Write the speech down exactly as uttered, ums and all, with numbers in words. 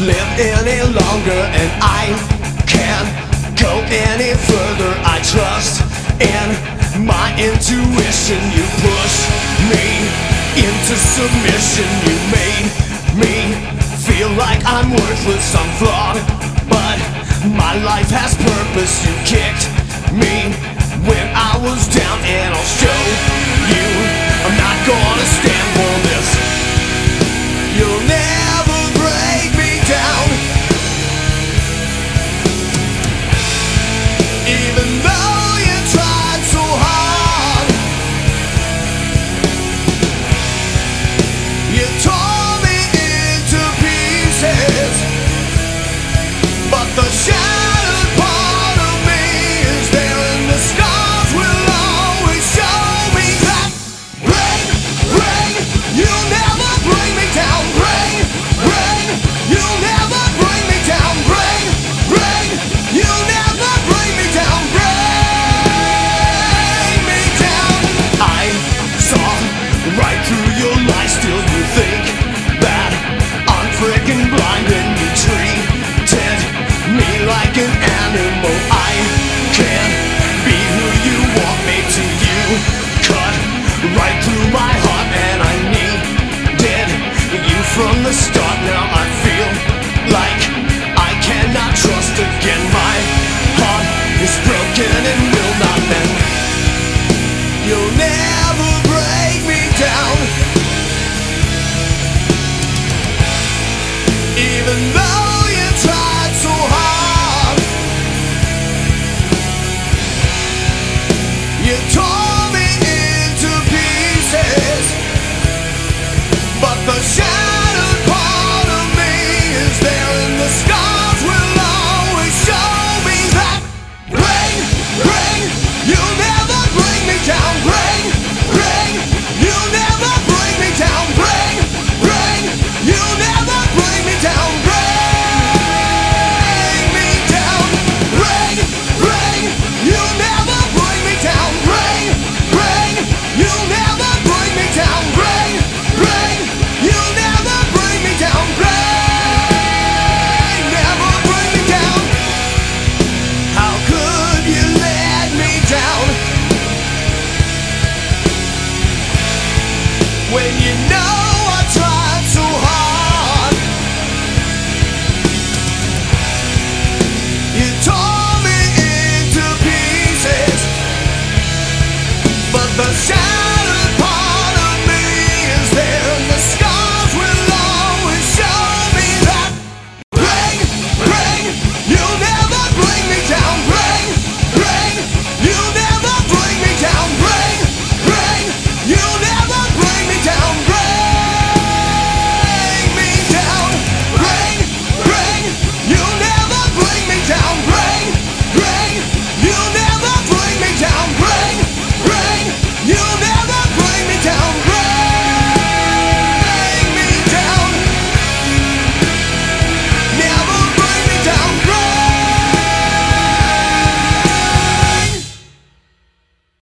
live any longer, and I can't go any further. I trust in my intuition. You push me into submission. You made me feel like I'm worthless, I'm flawed, but my life has purpose. You kicked me when I was down, and I'll show you I'm not gonna stand for this. You'll never break me down, even though you tried so hard. You tore me into pieces, but the shattered part of me is there, and the scars will always show me that. Rain, rain, you'll never bring me down. Rain, rain, you'll never bring me down. Rain, rain, you'll never bring me down. Bring me down. I saw right through your lies. Still you think that I'm freaking blind, and you treated me like an animal. I can't be who you want me to. You cut right through my heart, and I needed you from the start. Now I feel like I cannot trust again. My heart is broken and will not mend. You'll never break me down, even though